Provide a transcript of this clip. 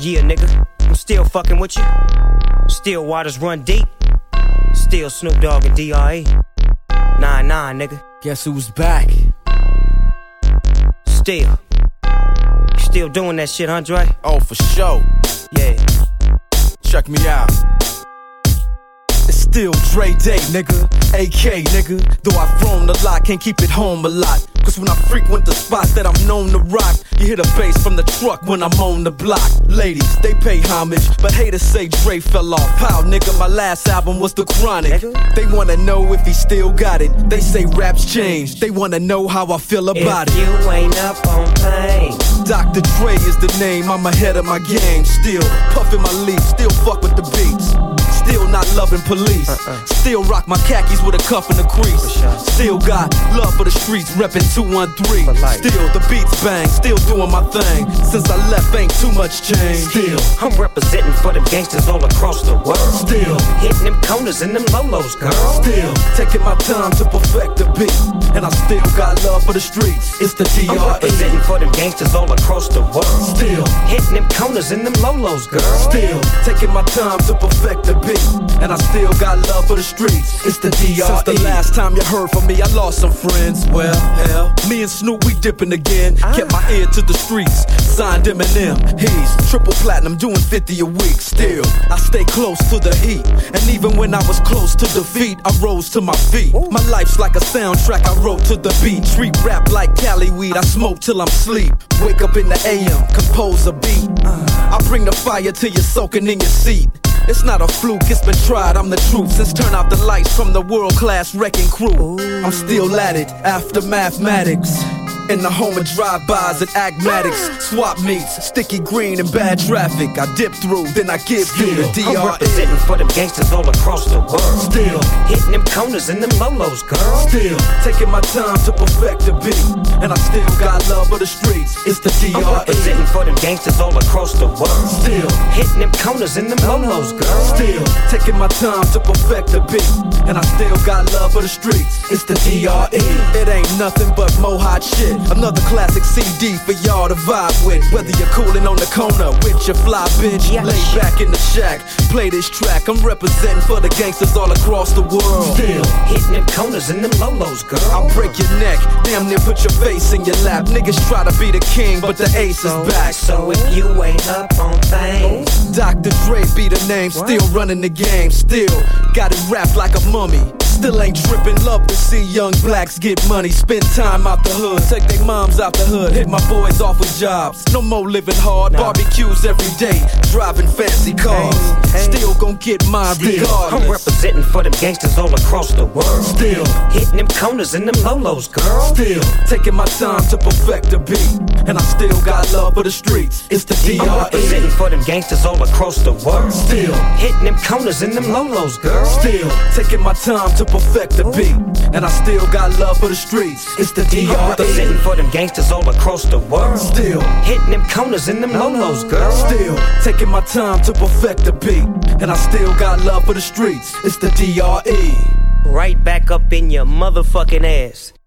Yeah, nigga, I'm still fucking with you. Still waters run deep. Still Snoop Dogg and D.R.E. 9-9, nigga. Guess who's back? Still doing that shit, huh, Dre? Oh, for sure. Yeah. Check me out. It's still Dre Day, nigga. AK, nigga. Though I've grown a lot, can't keep it home a lot. Cause when I frequent the spots that I'm known to rock, you hear the bass from the truck when I'm on the block. Ladies, they pay homage, but haters say Dre fell off. How, nigga, my last album was The Chronic. They wanna know if he still got it. They say raps changed. They wanna know how I feel about it. If you ain't up on things, Dr. Dre is the name, I'm ahead of my game. Still puffin' my leaf, still fuck with the beats. Still not loving police. Still rock my khakis with a cuff and a crease. Still got love for the streets, reppin' 213. Still the beats bang, still doing my thing. Since I left, ain't too much change. Still I'm representing for them gangsters all across the world. Still hitting them corners and them lolos, girl. Still taking my time to perfect the beat. And I still got love for the streets. It's the D.R.E. I'm representing for them gangsters all across the world. Still hitting them corners and them lolos, girl. Still taking my time to perfect the beat. And I still got love for the streets. It's the D.R.E. Since the last time you heard from me, I lost some friends. Well, hell, me and Snoop, we dipping again. Kept my ear to the streets. Signed Eminem. He's triple platinum, doing 50 a week. Still, I stay close to the heat. And even when I was close to defeat, I rose to my feet. My life's like a soundtrack I wrote to the beat. Street rap like Cali weed. I smoke till I'm sleep. Wake up in the AM, compose a beat. I bring the fire till you're soaking in your seat. It's not a fluke, it's been tried, I'm the truth. Since turn out the lights from the world-class wrecking crew, I'm still at it, after mathematics. In the home of drive-bys and agmatics, swap meets, sticky green and bad traffic. I dip through, then I give through the D.R.E. I'm representing for them gangsters all across the world. Still hitting them corners and them lolos, girl. Still taking my time to perfect the beat. And I still got love for the streets. It's the D.R.E. I'm representing for them gangsters all across the world. Still hitting them corners and them lolos, girl. Still taking my time to perfect the beat. And I still got love for the streets. It's the D.R.E. It ain't nothing but mohawk shit. Another classic CD for y'all to vibe with. Whether you're coolin' on the corner with your fly bitch, lay back in the shack, play this track. I'm representing for the gangsters all across the world. Still hitting them corners and them lolos, girl. I'll break your neck, damn near put your face in your lap. Niggas try to be the king, but the ace is back. So if you ain't up on things, Dr. Dre be the name, still running the game. Still got it wrapped like a mummy. Still ain't trippin', love to see young blacks get money. Spend time out the hood, take their moms out the hood, hit my boys off with jobs. No more living hard, barbecues every day, driving fancy cars. Still gon' get mine regardless. I'm representing for them gangsters all across the world. Still hitting them corners and them lolos, girl. Still taking my time to perfect the beat. And I still got love for the streets. It's the D.R.E. I'm representing for them gangsters all across the world. Still hitting them corners and them lolos, girl. Still taking my time to perfect the beat. And I still got love for the streets. It's the D.R.E. I'm representing for them gangsters all across the world. Still hitting them corners and them lolos, girl. Still taking my time to perfect the beat. And I still got love for the streets. It's the D.R.E. Right back up in your motherfucking ass.